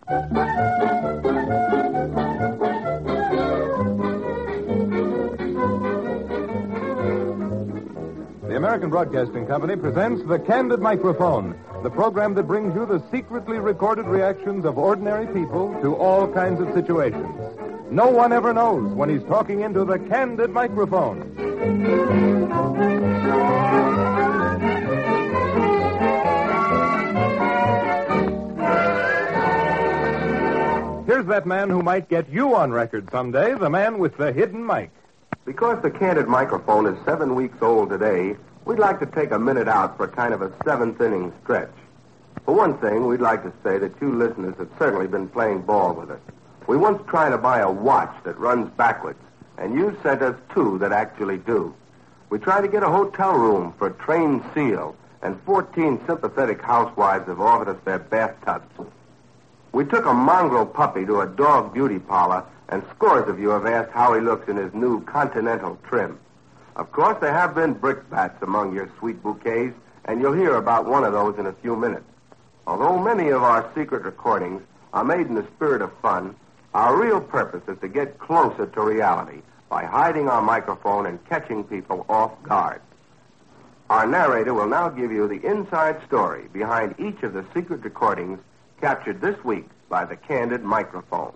The American Broadcasting Company presents The Candid Microphone, the program that brings you the secretly recorded reactions of ordinary people to all kinds of situations. No one ever knows when he's talking into the Candid Microphone. Here's that man who might get you on record someday, the man with the hidden mic. Because the Candid Microphone is 7 weeks old today, we'd like to take a minute out for kind of a seventh-inning stretch. For one thing, we'd like to say that you listeners have certainly been playing ball with us. We once tried to buy a watch that runs backwards, and you sent us two that actually do. We tried to get a hotel room for a trained seal, and 14 sympathetic housewives have offered us their bathtubs. We took a mongrel puppy to a dog beauty parlor, and scores of you have asked how he looks in his new Continental trim. Of course, there have been brickbats among your sweet bouquets, and you'll hear about one of those in a few minutes. Although many of our secret recordings are made in the spirit of fun, our real purpose is to get closer to reality by hiding our microphone and catching people off guard. Our narrator will now give you the inside story behind each of the secret recordings captured this week by the Candid Microphone.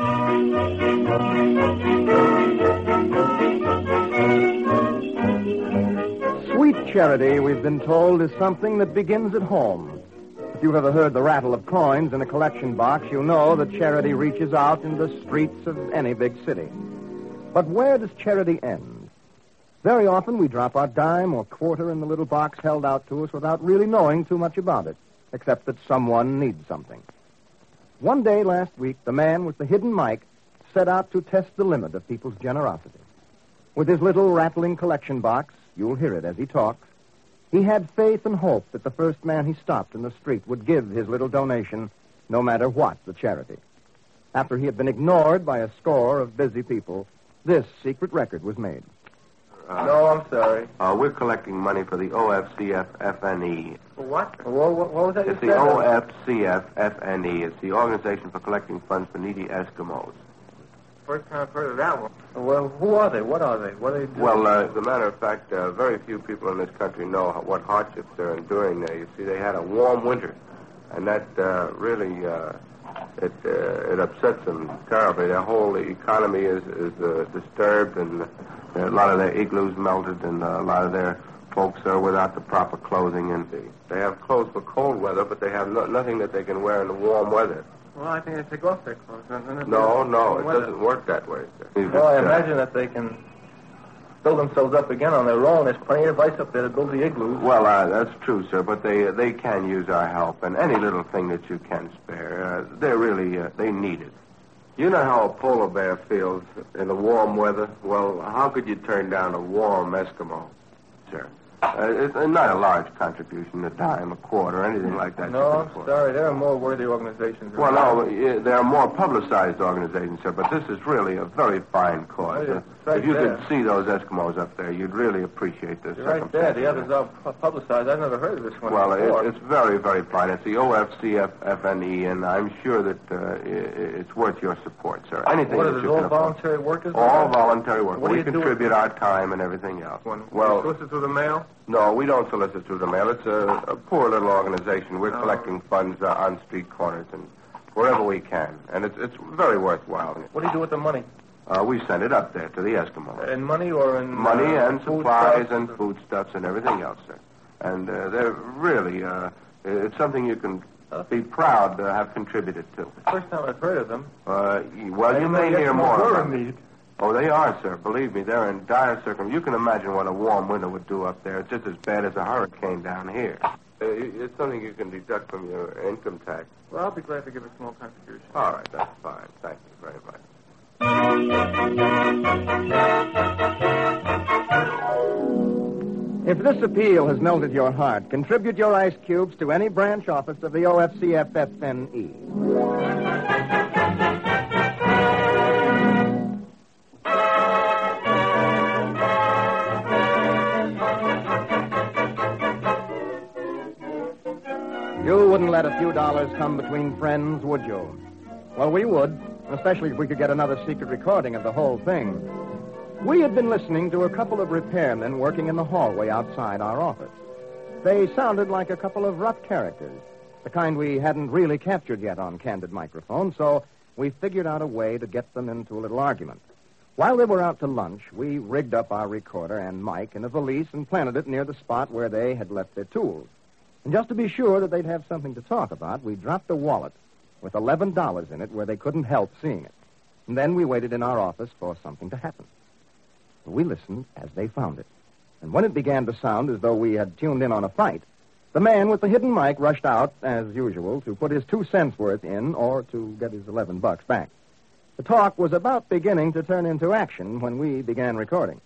Sweet charity, we've been told, is something that begins at home. If you've ever heard the rattle of coins in a collection box, you know that charity reaches out in the streets of any big city. But where does charity end? Very often we drop our dime or quarter in the little box held out to us without really knowing too much about it, except that someone needs something. One day last week, the man with the hidden mic set out to test the limit of people's generosity. With his little rattling collection box, you'll hear it as he talks, he had faith and hope that the first man he stopped in the street would give his little donation, no matter what the charity. After he had been ignored by a score of busy people, this secret record was made. No, I'm sorry. We're collecting money for the OFCF-FNE. For what? What was that? It's the OFCF-FNE. It's the Organization for Collecting Funds for Needy Eskimos. First time I've heard of that one. Well, who are they? What are they? What do they do? Well, as a matter of fact, very few people in this country know what hardships they're enduring there. You see, they had a warm winter, and that really it upsets them terribly. Their whole economy is disturbed, and a lot of their igloos melted, and a lot of their folks are without the proper clothing. And they have clothes for cold weather, but they have nothing that they can wear in the warm weather. Well, I think they take off their clothes. No, it doesn't work that way, sir. Well, I imagine that they can build themselves up again on their own. There's plenty of ice up there to build the igloos. Well, that's true, sir, but they can use our help, and any little thing that you can spare, they're really, they need it. You know how a polar bear feels in the warm weather? Well, how could you turn down a warm Eskimo, sir? It's not a large contribution, a dime, a quarter, anything like that. No, I'm sorry. There are more worthy organizations. Well, no, there are more publicized organizations, sir, but this is really a very fine cause. If you could see those Eskimos up there, you'd really appreciate this. Right there. The others are publicized. I've never heard of this one before. Well, it's very, very fine. It's the OFCF-FNE, and I'm sure that it's worth your support, sir. Anything what that is you it, all can voluntary work? All voluntary work. What do We you do contribute our time and everything else. Well, solicit through the mail? No, we don't solicit through the mail. It's a poor little organization. We're collecting funds on street corners and wherever we can. And it's very worthwhile. What do you do with the money? We send it up there to the Eskimos. In money or in... Money and supplies and foodstuffs and everything else, sir. And they're really... it's something you can be proud to have contributed to. First time I've heard of them. Well, you may hear more about it. Oh, they are, sir. Believe me, they're in dire circumstances. You can imagine what a warm winter would do up there. It's just as bad as a hurricane down here. It's something you can deduct from your income tax. Well, I'll be glad to give a small contribution. All right, that's fine. Thank you very much. If this appeal has melted your heart, contribute your ice cubes to any branch office of the OFCF-FNE. You wouldn't let a few dollars come between friends, would you? Well, we would, especially if we could get another secret recording of the whole thing. We had been listening to a couple of repairmen working in the hallway outside our office. They sounded like a couple of rough characters, the kind we hadn't really captured yet on Candid Microphone, so we figured out a way to get them into a little argument. While they were out to lunch, we rigged up our recorder and mic in a valise and planted it near the spot where they had left their tools. And just to be sure that they'd have something to talk about, we dropped a wallet with $11 in it where they couldn't help seeing it. And then we waited in our office for something to happen. We listened as they found it. And when it began to sound as though we had tuned in on a fight, the man with the hidden mic rushed out, as usual, to put his 2 cents worth in or to get his $11 back. The talk was about beginning to turn into action when we began recording.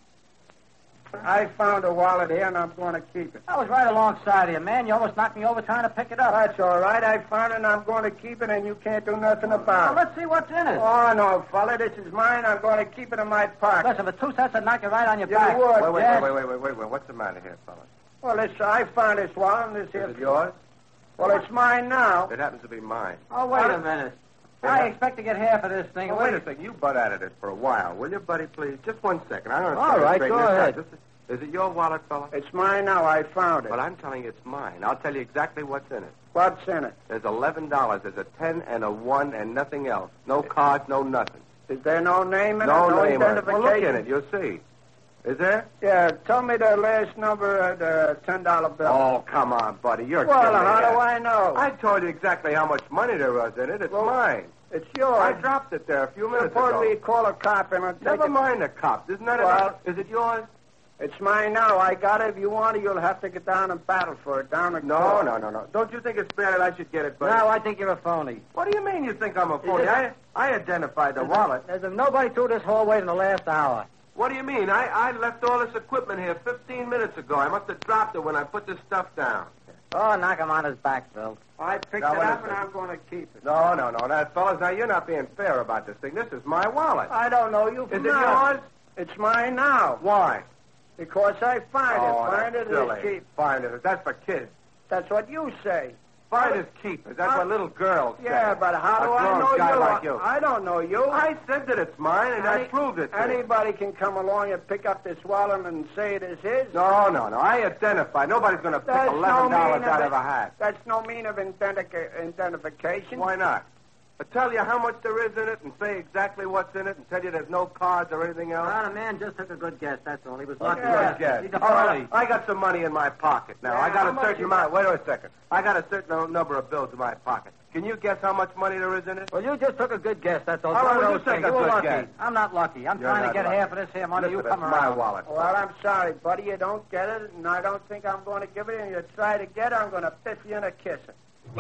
I found a wallet here, and I'm going to keep it. I was right alongside of you, man. You almost knocked me over trying to pick it up. That's all right. I found it, and I'm going to keep it, and you can't do nothing about it. Well, let's see what's in it. Oh, no, fella. This is mine. I'm going to keep it in my pocket. Listen, for 2 cents, I'd knock you right on your You back. would. Wait. What's the matter here, fella? Well, I found this wallet, and this here. Is it yours? Well, it's mine now. It happens to be mine. Oh, wait a minute. I expect to get half of this thing. Oh, wait a second. You butt at it for a while. Will you, buddy, please? Just 1 second. I'm going to All right, go ahead. Is it your wallet, fella? It's mine now. I found it. Well, I'm telling you it's mine. I'll tell you exactly what's in it. What's in it? There's $11. There's a 10 and a 1 and nothing else. No cards, no nothing. Is there no name in it? No name on it. Identification? Well, look in it. You'll see. Is there? Yeah, tell me the last number of the $10 bill. Oh, come on, buddy. You're Well, kidding me. how do I know? I told you exactly how much money there was in it. It's mine. It's yours. I dropped it there a few minutes Suppose ago. we call a cop and I'll take Never it. mind the cops. Isn't that Well- Is it yours? It's mine now. I got it. If you want it, you'll have to get down and battle for it. Down the No. Don't you think it's fair that I should get it, buddy? No, I think you're a phony. What do you mean you think I'm a phony? Is it- I identified the wallet. There's nobody through this hallway in the last hour. What do you mean? I left all this equipment here 15 minutes ago. I must have dropped it when I put this stuff down. Oh, knock him on his back, Bill. I picked Now, it wait a up and second. I'm going to keep it. No. Now, fellas, now you're not being fair about this thing. This is my wallet. I don't know you Is from it now. yours? It's mine now. Why? Because I find Oh, it. Find that's it is silly. cheap. Find it. That's for kids. That's what you say. Find is keepers. That's what little girls say. Yeah, but how do A I grown know guy you? like you. I don't know you. I said that it's mine, and I proved it. to you. Anybody can come along and pick up this wallet and say it is his. No. I identified. Nobody's going to pick That's $11 no mean out of of a hat. That's no mean of identification. Why not? I tell you how much there is in it and say exactly what's in it and tell you there's no cards or anything else. Well, the man just took a good guess, that's all. He was lucky. Good guess. He's a All right, phony. I got some money in my pocket now. Yeah, I got how a much certain you amount. got? Wait a second. I got a certain number of bills in my pocket. Can you guess how much money there is in it? Well, you just took a good guess, that's all. All right, One of well, those you take things. a You were good lucky. guess. I'm not lucky. I'm You're trying to not get lucky. half of this here money. Listen, You come it's around. my wallet. Well, I'm sorry, buddy. You don't get it, and I don't think I'm going to give it. And you try to get it, I'm going to biff you in a kiss it.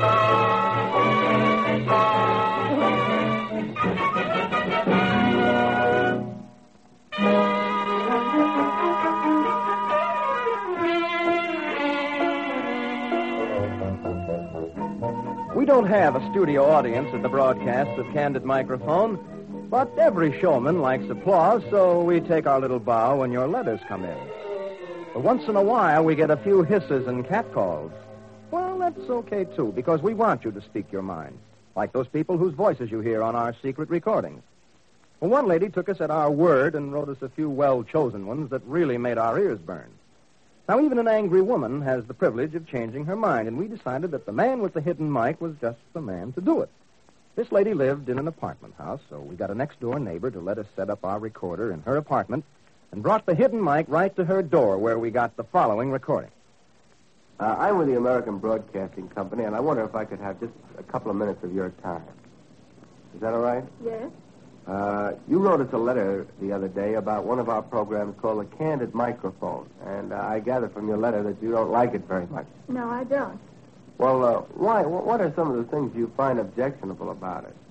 We don't have a studio audience at the broadcast of Candid Microphone, but every showman likes applause, so we take our little bow when your letters come in. But once in a while, we get a few hisses and catcalls. Well, that's okay, too, because we want you to speak your mind, like those people whose voices you hear on our secret recordings. Well, one lady took us at our word and wrote us a few well-chosen ones that really made our ears burn. Now, even an angry woman has the privilege of changing her mind, and we decided that the man with the hidden mic was just the man to do it. This lady lived in an apartment house, so we got a next-door neighbor to let us set up our recorder in her apartment and brought the hidden mic right to her door, where we got the following recording. I'm with the American Broadcasting Company, and I wonder if I could have just a couple of minutes of your time. Is that all right? Yes? You wrote us a letter the other day about one of our programs called The Candid Microphone, and I gather from your letter that you don't like it very much. No, I don't. Well, why? What are some of the things you find objectionable about it?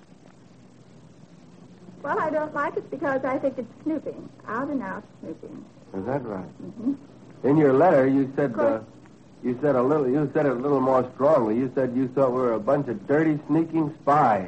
Well, I don't like it because I think it's snooping. Out and out snooping. Is that right? Mm-hmm. In your letter, you said Of course. you said it a little more strongly. You said you thought we were a bunch of dirty, sneaking spies.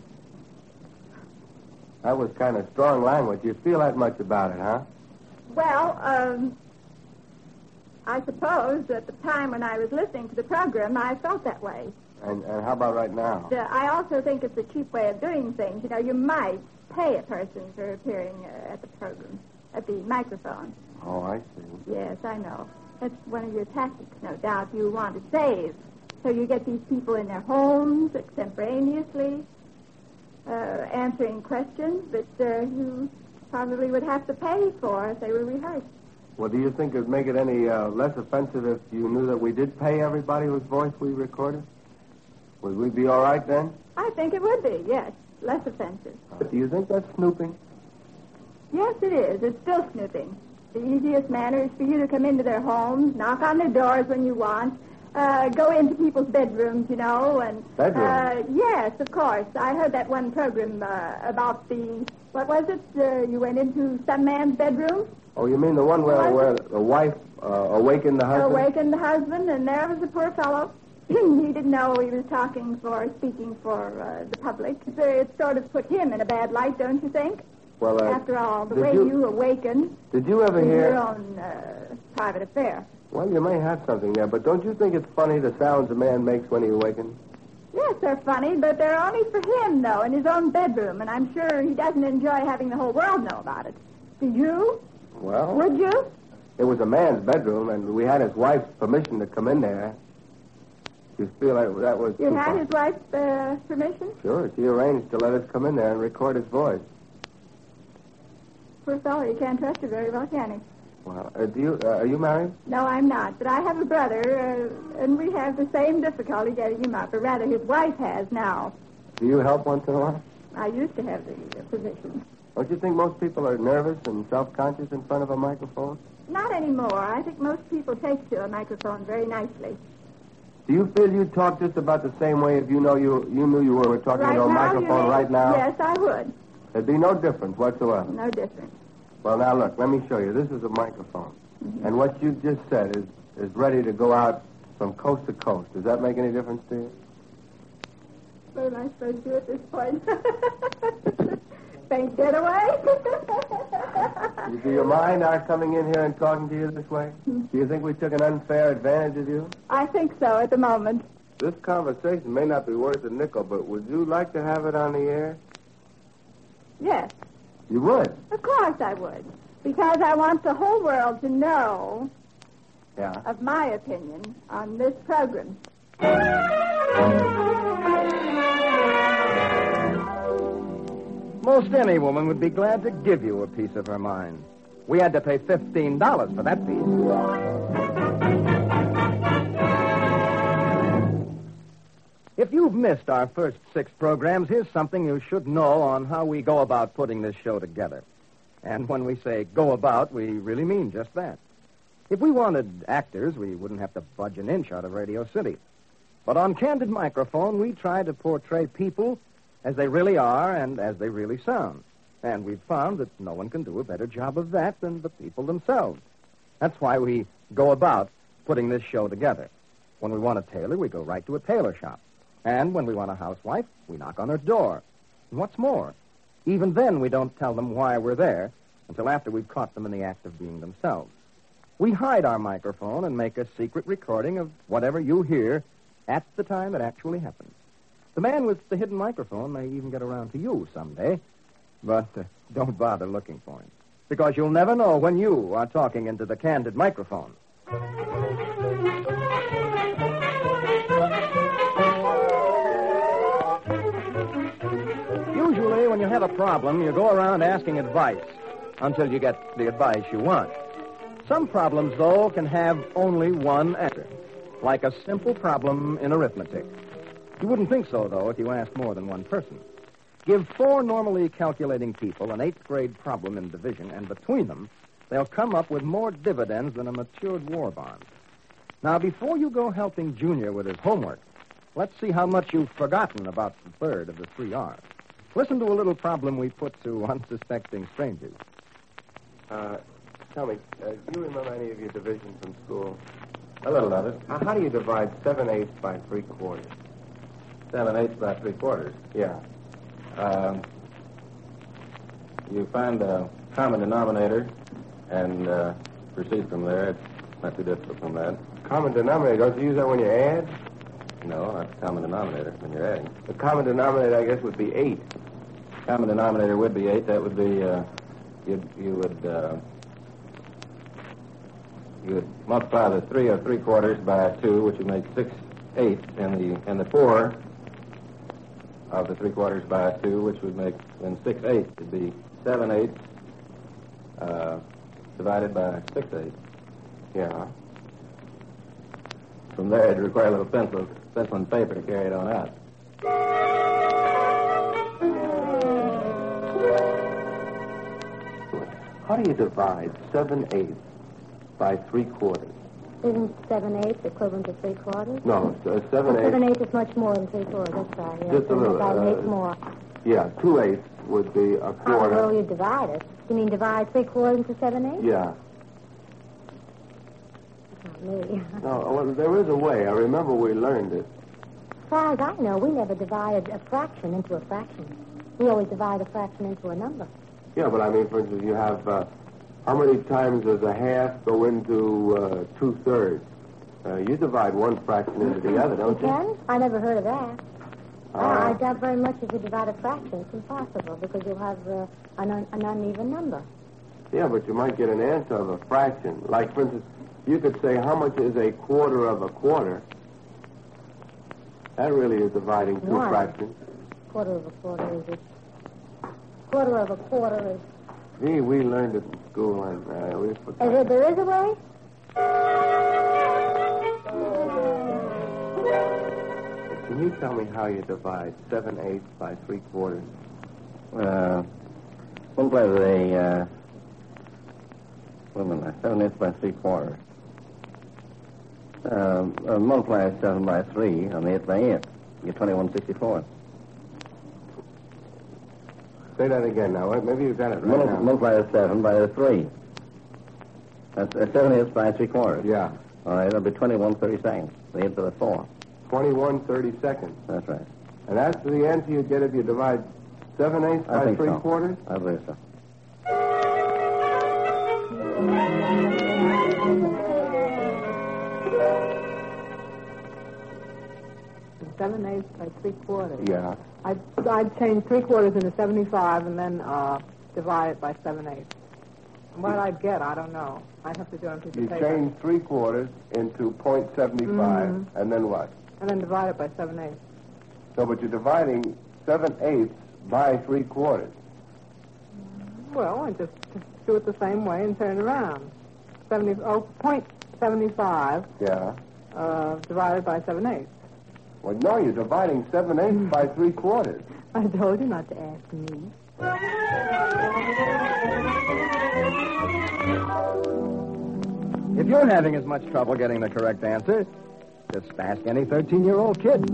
That was kind of strong language. You feel that much about it, huh? Well, I suppose at the time when I was listening to the program, I felt that way. And how about right now? I also think it's a cheap way of doing things. You know, you might pay a person for appearing at the program, at the microphone. Oh, I see. Yes, I know. That's one of your tactics, no doubt. You want to save. So you get these people in their homes extemporaneously, answering questions that you probably would have to pay for if they were rehearsed. Well, do you think it would make it any less offensive if you knew that we did pay everybody whose voice we recorded? Would we be all right then? I think it would be, yes. Less offensive. Do you think that's snooping? Yes, it is. It's still snooping. The easiest manner is for you to come into their homes, knock on their doors when you want, go into people's bedrooms, you know, and... Bedrooms? Yes, of course. I heard that one program about the... What was it? You went into some man's bedroom? Oh, you mean the one where the wife awakened the husband? Awakened the husband, and there was the poor fellow. He didn't know he was speaking for the public. It sort of put him in a bad light, don't you think? Well, after all, the way you awaken... Did you ever hear... your own private affair. Well, you may have something there, but don't you think it's funny the sounds a man makes when he awakens? Yes, they're funny, but they're only for him, though, in his own bedroom, and I'm sure he doesn't enjoy having the whole world know about it. Did you? Well... Would you? It was a man's bedroom, and we had his wife's permission to come in there. You feel like that was... You had his wife's permission? Sure, she arranged to let us come in there and record his voice. Poor fellow, you can't trust her very well, can he? Well, are you married? No, I'm not, but I have a brother, and we have the same difficulty getting him up, or rather his wife has now. Do you help once in a while? I used to have the position. Don't you think most people are nervous and self-conscious in front of a microphone? Not anymore. I think most people take to a microphone very nicely. Do you feel you'd talk just about the same way if you knew you were talking into a microphone right now? Yes, I would. There'd be no difference whatsoever. No difference. Well, now, look, let me show you. This is a microphone. Mm-hmm. And what you just said is ready to go out from coast to coast. Does that make any difference to you? What am I supposed to do at this point? Faint dead away? Do you mind our coming in here and talking to you this way? Do you think we took an unfair advantage of you? I think so at the moment. This conversation may not be worth a nickel, but would you like to have it on the air? Yes. You would? Of course I would. Because I want the whole world to know of my opinion on this program. Most any woman would be glad to give you a piece of her mind. We had to pay $15 for that piece. If you've missed our first 6 programs, here's something you should know on how we go about putting this show together. And when we say go about, we really mean just that. If we wanted actors, we wouldn't have to budge an inch out of Radio City. But on Candid Microphone, we try to portray people as they really are and as they really sound. And we've found that no one can do a better job of that than the people themselves. That's why we go about putting this show together. When we want a tailor, we go right to a tailor shop. And when we want a housewife, we knock on their door. And what's more, even then we don't tell them why we're there until after we've caught them in the act of being themselves. We hide our microphone and make a secret recording of whatever you hear at the time it actually happens. The man with the hidden microphone may even get around to you someday, but don't bother looking for him, because you'll never know when you are talking into the Candid Microphone. Usually, when you have a problem, you go around asking advice until you get the advice you want. Some problems, though, can have only one answer, like a simple problem in arithmetic. You wouldn't think so, though, if you asked more than one person. Give 4 normally calculating people an 8th-grade problem in division, and between them, they'll come up with more dividends than a matured war bond. Now, before you go helping Junior with his homework, let's see how much you've forgotten about the third of the 3 R's. Listen to a little problem we put to unsuspecting strangers. Tell me, do you remember any of your division from school? A little of it. How do you divide 7/8 by 3/4? 7/8 by 3/4. Yeah. You find a common denominator and proceed from there. It's not too difficult from that. Common denominator, don't you use that when you add? No, not the common denominator when you're adding. The common denominator, I guess, would be 8. Common denominator would be 8. That would be, you would multiply the 3 or 3/4 by 2, which would make 6/8, and the 4 of the 3/4 by 2, which would make then 6/8. It'd be 7/8 divided by 6/8. Yeah. From there, it'd require a little pencil and paper to carry it on out. How do you divide 7/8 by 3/4? Isn't 7/8 equivalent to 3/4? No, 7/8. 7/8 is much more than 3/4. That's right. Yeah. Just a little. About an eighth more. Yeah, 2/8 would be a How quarter. will you divide it? You mean divide 3/4 into 7/8? Yeah. Not me. No, well, there is a way. I remember we learned it. As far as I know, we never divided a fraction into a fraction. We always divide a fraction into a number. Yeah, but I mean, for instance, you have how many times does a half go into 2/3? You divide one fraction into the other, don't you? You can? I never heard of that. Ah. I doubt very much if you divide a fraction. It's impossible because you'll have an uneven number. Yeah, but you might get an answer of a fraction. Like, for instance, you could say how much is a quarter of a quarter. That really is dividing two One. fractions. Quarter of a quarter is it? Quarter of a quarter is... Gee, we learned it in school, and we forgot. There is a way? Can you tell me how you divide 7/8 by 3/4? Multiply the 7/8 by 3/4. Multiply 7 by 3 on the 8 by 8. You get 21/64. Say that again now. Maybe you got it right now. Multiply the 7 by the 3. That's 7/8 by 3/4. Yeah. All right, that'll be 21/32. The 8 to the 4. 21/32. That's right. And that's the answer you get if you divide 7/8 I by think so. 3/4? I believe so. Seven eighths by 3/4. Yeah. I'd change 3/4 into 75 and then divide it by 7/8. What I'd get, I don't know. I'd have to do it on a piece You of paper. change 3/4 into 0.75, and then what? And then divide it by 7/8. No, but you're dividing 7/8 by 3/4. Well, and just do it the same way and turn it around. 0.75 Yeah. divided by 7/8. Well, no, you're dividing 7/8 by 3/4. I told you not to ask me. If you're having as much trouble getting the correct answer, just ask any 13-year-old kid.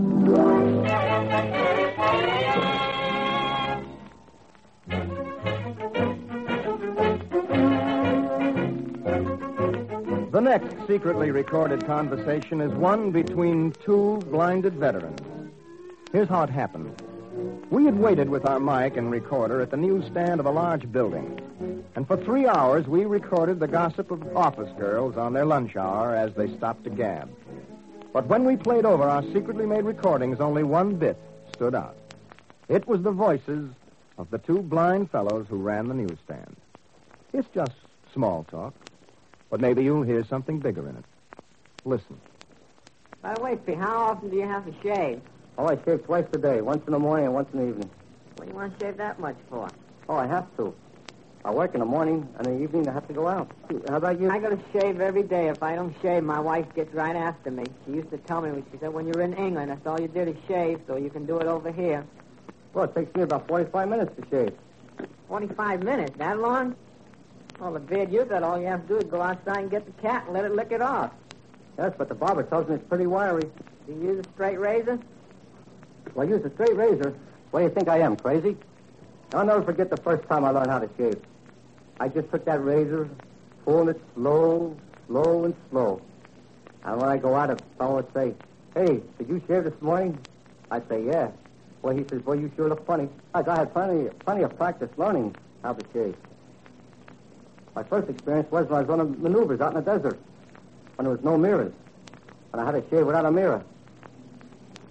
The next secretly recorded conversation is one between two blinded veterans. Here's how it happened. We had waited with our mic and recorder at the newsstand of a large building. And for 3 hours, we recorded the gossip of office girls on their lunch hour as they stopped to gab. But when we played over our secretly made recordings, only one bit stood out. It was the voices of the two blind fellows who ran the newsstand. It's just small talk, but maybe you'll hear something bigger in it. Listen. By the way, P, how often do you have to shave? Oh, I shave twice a day, once in the morning and once in the evening. What do you want to shave that much for? Oh, I have to. I work in the morning, and in the evening I have to go out. How about you? I got to shave every day. If I don't shave, my wife gets right after me. She used to tell me, she said, when you're in England, that's all you did is shave, so you can do it over here. Well, it takes me about 45 minutes to shave. 45 minutes? That long? Well, the beard you got, all you have to do is go outside and get the cat and let it lick it off. Yes, but the barber tells me it's pretty wiry. Do you use a straight razor? Well, I use a straight razor. What do you think I am, crazy? I'll never forget the first time I learned how to shave. I just took that razor, pulling it slow, slow, and slow. And when I go out, a fellow would say, "Hey, did you shave this morning?" I'd say, "Yeah." Well, he says, "Well, you sure look funny." I had plenty of practice learning how to shave. My first experience was when I was on the maneuvers out in the desert, when there was no mirrors, and I had to shave without a mirror.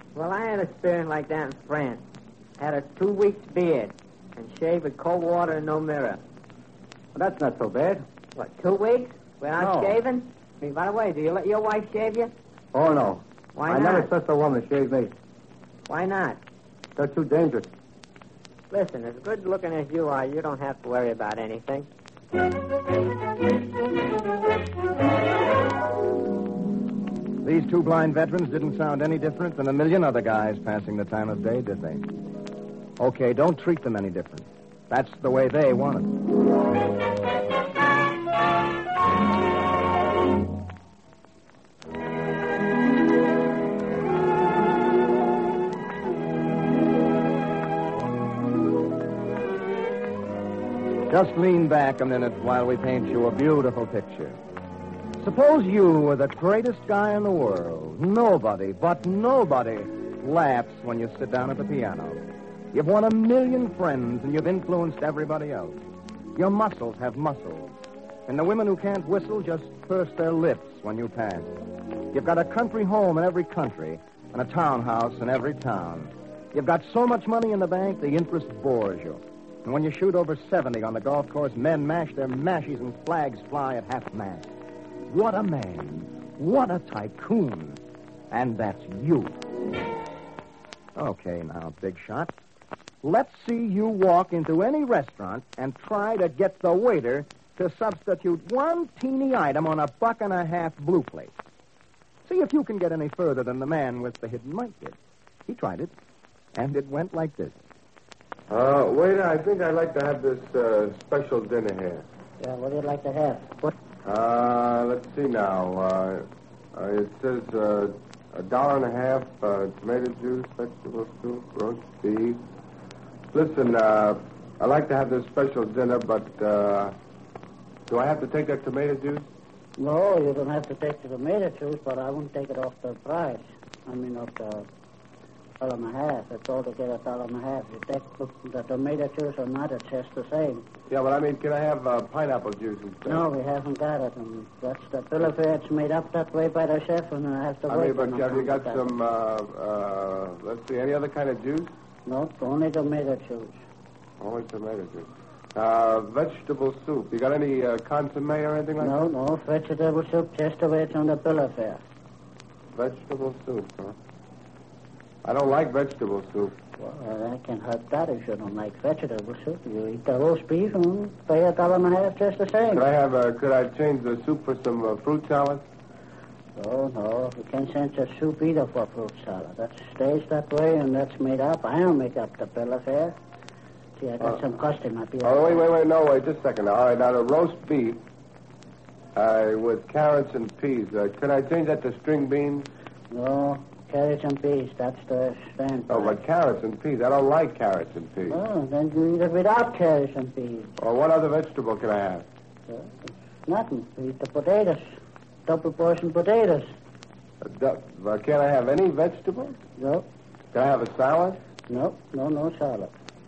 Well, I had an experience like that in France. Had a 2 weeks beard and shaved with cold water and no mirror. Well, that's not so bad. What, 2 weeks without No. shaving? I mean, by the way, do you let your wife shave you? Oh, no. Why I not? never trust a woman to shave me. Why not? They're too dangerous. Listen, as good looking as you are, you don't have to worry about anything. These two blind veterans didn't sound any different than a million other guys passing the time of day, did they? Okay, don't treat them any different. That's the way they want it. Just lean back a minute while we paint you a beautiful picture. Suppose you were the greatest guy in the world. Nobody, but nobody, laughs when you sit down at the piano. You've won 1 million friends, and you've influenced everybody else. Your muscles have muscles. And the women who can't whistle just purse their lips when you pass. You've got a country home in every country and a townhouse in every town. You've got so much money in the bank, the interest bores you. And when you shoot over 70 on the golf course, men mash their mashies and flags fly at half-mast. What a man. What a tycoon. And that's you. Okay, now, big shot. Let's see you walk into any restaurant and try to get the waiter to substitute one teeny item on a $1.50 blue plate. See if you can get any further than the man with the hidden mic did. He tried it, and it went like this. Waiter, I think I'd like to have this special dinner here. Yeah, what do you like to have? What? Let's see now. It says $1.50, tomato juice, vegetable soup, roast beef. Listen, I'd like to have this special dinner, but do I have to take that tomato juice? No, you don't have to take the tomato juice, but I won't take it off the price. I mean, off the $1.50. It's altogether $1.50. You take the tomato juice or not, it's just the same. Yeah, but I mean, can I have pineapple juice instead? No, we haven't got it. And that's the bill of fare. It's made up that way by the chef, and I have to wait. But have you got some, let's see, any other kind of juice? No, only tomato juice. Only tomato juice. Vegetable soup. You got any consomme or anything like that? No, vegetable soup, just the way it's on the bill of fare. Vegetable soup, huh? I don't like vegetable soup. Well, I can help that if you don't like vegetable soup. You eat the roast beef and pay $1.50 just the same. Could I change the soup for some fruit salad? No, you can't change the soup either for fruit salad. That stays that way, and that's made up. I don't make up the bill of fare. See, I got some customer. Wait, just a second. All right, now the roast beef with carrots and peas. Can I change that to string beans? No, carrots and peas. That's the stand. Oh, but carrots and peas. I don't like carrots and peas. Oh, then you eat it without carrots and peas. Or what other vegetable can I have? Nothing. You eat the potatoes. Double portion potatoes. Can't I have any vegetables? No. Can I have a salad? No salad.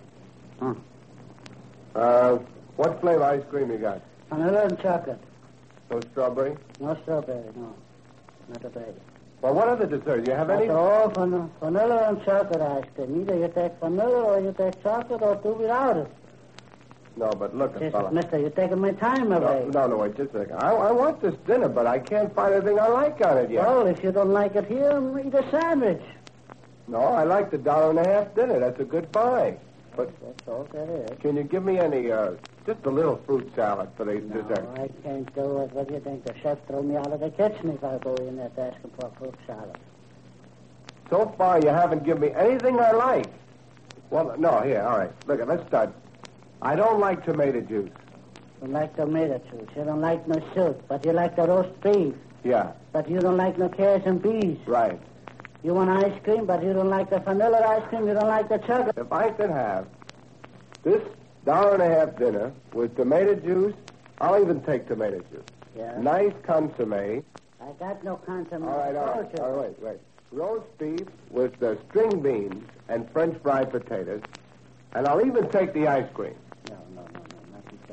What flavor ice cream you got? Vanilla and chocolate. No strawberry? No strawberry, no. Not a bag. Well, what other dessert? Do you have any? Oh, vanilla and chocolate ice cream. Either you take vanilla or you take chocolate or do without it. No, but look, fella. Mister, you're taking my time away. No, wait, just a second. I want this dinner, but I can't find anything I like on it yet. Well, if you don't like it here, eat a sandwich. No, I like the $1.50 dinner. That's a good buy. But that's all that is. Can you give me any, just a little fruit salad for the dessert? No, I can't do it. What do you think? The chef threw me out of the kitchen if I go in there asking for fruit salad. So far, you haven't given me anything I like. Well, no, here, all right. Look, let's start. I don't like tomato juice. You like tomato juice. You don't like no soup, but you like the roast beef. Yeah. But you don't like no carrots and peas. Right. You want ice cream, but you don't like the vanilla ice cream. You don't like the chocolate. If I could have this $1.50 dinner with tomato juice, I'll even take tomato juice. Yeah. Nice consomme. I got no consomme. All right, wait. Roast beef with string beans and French fried potatoes, and I'll even take the ice cream. No, nothing so.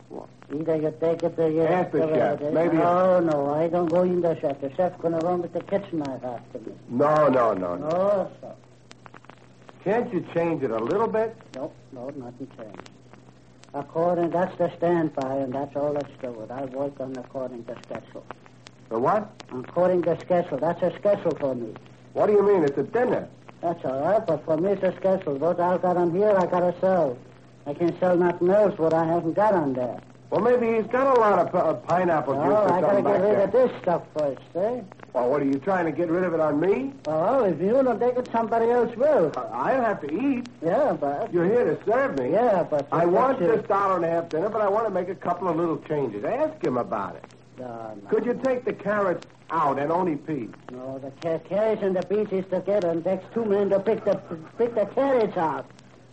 Either you take it or you... Ask the chef. Maybe... No, I don't go in the chef. The chef's going to run with the kitchen knife after me. No. No, sir. Can't you change it a little bit? No, nothing changed. That's the standby, and that's all that's to it. I work on according to schedule. The what? According to schedule. That's a schedule for me. What do you mean? It's a dinner. That's all right, but for me it's a schedule. What I got on here, I got to sell. I can't sell nothing else what I haven't got on there. Well, maybe he's got a lot of pineapple juice or I got to something get like rid that. of this stuff first, eh? Well, what, are you trying to get rid of it on me? Well, if you don't take it, somebody else will. I'll have to eat. Yeah, but... You're here to serve me. Yeah, but... I want this $1.50 dinner, but I want to make a couple of little changes. Ask him about it. No. Could you take the carrots out and only peas? No, the carrots and the peas is together, and takes 2 men to pick the carrots out.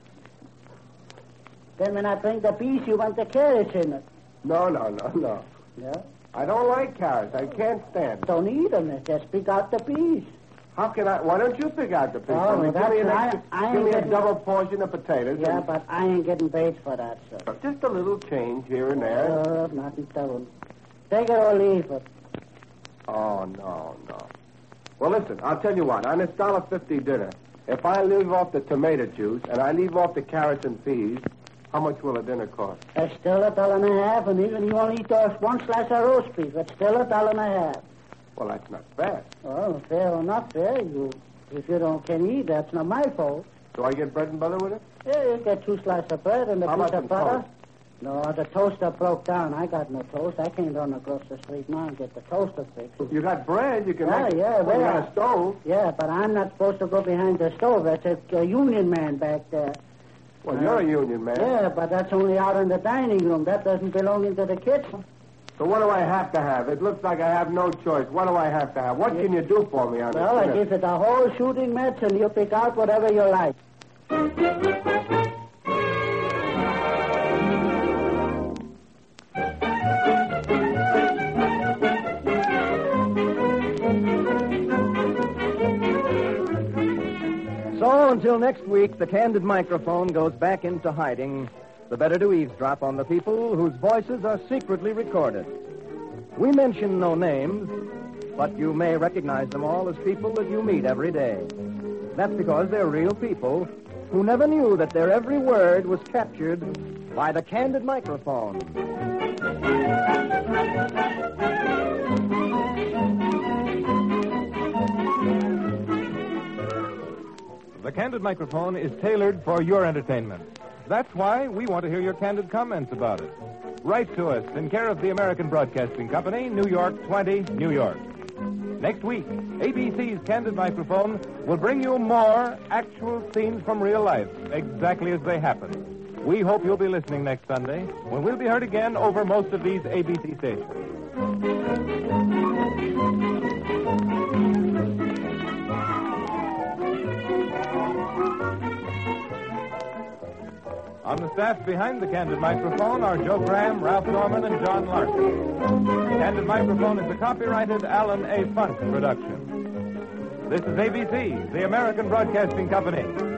Then when I bring the peas, you want the carrots in it. No. Yeah? I don't like carrots. I can't stand them. Don't eat them. Just pick out the peas. How can I? Why don't you pick out the peas? Oh, give me a getting... double portion of potatoes. Yeah, but I ain't getting paid for that, sir. Just a little change here and there. Nothing doing. Take it or leave it. Oh, no. Well, listen, I'll tell you what. On this $1.50 dinner, if I leave off the tomato juice and I leave off the carrots and peas, how much will a dinner cost? It's still $1.50, and even you only eat one slice of roast beef. It's still $1.50. Well, that's not fair. Well, fair or not fair, if you can eat, that's not my fault. Do I get bread and butter with it? Yeah, you get 2 slices of bread and a piece of butter. Toast? No, the toaster broke down. I got no toast. I can't run across the street now and get the toaster fixed. You got bread? You can make it. Yeah, well, you got a stove. Yeah, but I'm not supposed to go behind the stove. That's a union man back there. Well, you're a union man. Yeah, but that's only out in the dining room. That doesn't belong into the kitchen. So what do I have to have? It looks like I have no choice. What do I have to have? What can you do for me on this? Well, I give it a whole shooting match, and you pick out whatever you like. So, until next week, the Candid Microphone goes back into hiding, the better to eavesdrop on the people whose voices are secretly recorded. We mention no names, but you may recognize them all as people that you meet every day. That's because they're real people who never knew that their every word was captured by the Candid Microphone. The Candid Microphone is tailored for your entertainment. That's why we want to hear your candid comments about it. Write to us in care of the American Broadcasting Company, New York 20, New York. Next week, ABC's Candid Microphone will bring you more actual scenes from real life, exactly as they happen. We hope you'll be listening next Sunday, when we'll be heard again over most of these ABC stations. On the staff behind the Candid Microphone are Joe Graham, Ralph Norman, and John Larson. Candid Microphone is a copyrighted Alan A. Funk production. This is ABC, the American Broadcasting Company.